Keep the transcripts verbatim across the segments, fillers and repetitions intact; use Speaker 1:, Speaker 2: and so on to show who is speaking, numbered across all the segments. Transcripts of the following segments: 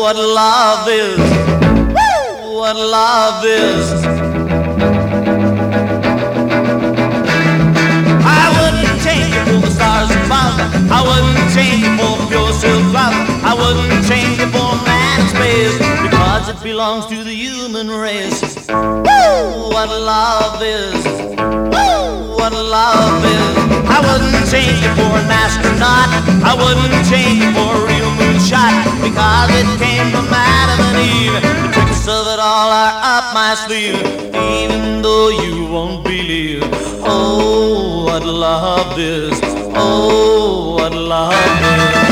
Speaker 1: what love is. What love is. I wouldn't change it for the stars above. I wouldn't change it for pure silk glove. I wouldn't change it for man in space, because it belongs to the human race. Woo! What love is. Woo! What love is. I wouldn't change it for an astronaut. I wouldn't change it for a real moonshot, because it came from Adam and Eve. The tricks of it all are up my sleeve, even though you won't believe. Oh, what love is. Oh, what love is.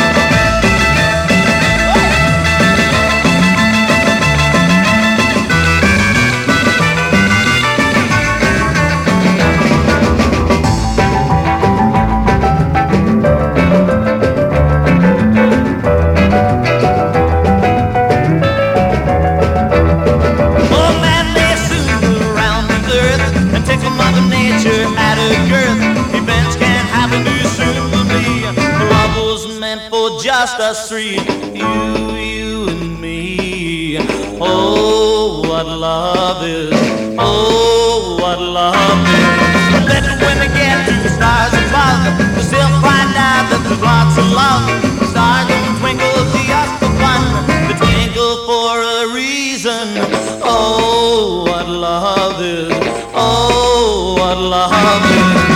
Speaker 1: At a girth, events can't happen too soon for me. Love was meant for just us three, you, you and me. Oh, what love is. Oh, what love is. Let when they get to the stars above, they still find out that there's lots of love. The stars don't twinkle just for fun, they twinkle for a reason. Oh, what love is. Oh, what love is.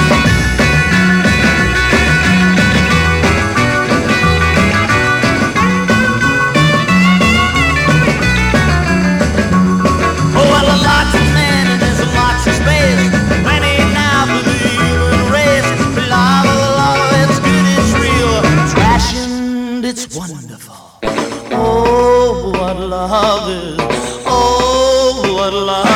Speaker 1: Oh, well, a lot's of men and there's a lots of space, plenty now for the human race. But love, love, it's good, it's real, it's rationed, it's wonderful. Oh, what love is. Oh, what love is.